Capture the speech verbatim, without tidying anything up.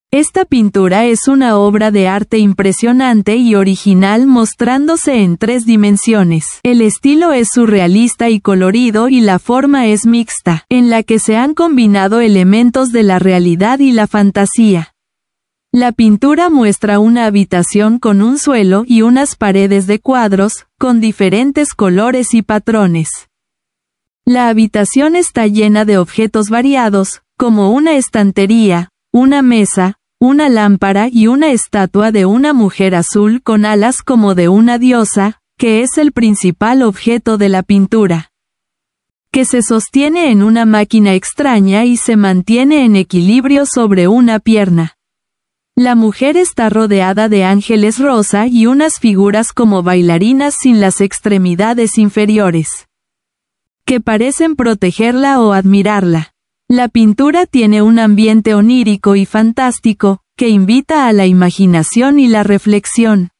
Esta pintura es una obra de arte impresionante y original mostrándose en tres dimensiones. El estilo es surrealista y colorido y la forma es mixta, en la que se han combinado elementos de la realidad y la fantasía. La pintura muestra una habitación con un suelo y unas paredes de cuadros, con diferentes colores y patrones. La habitación está llena de objetos variados, como una estantería, una mesa, una lámpara y una estatua de una mujer azul con alas como de una diosa, que es el principal objeto de la pintura, que se sostiene en una máquina extraña y se mantiene en equilibrio sobre una pierna. La mujer está rodeada de ángeles rosa y unas figuras como bailarinas sin las extremidades inferiores, que parecen protegerla o admirarla. La pintura tiene un ambiente onírico y fantástico, que invita a la imaginación y la reflexión.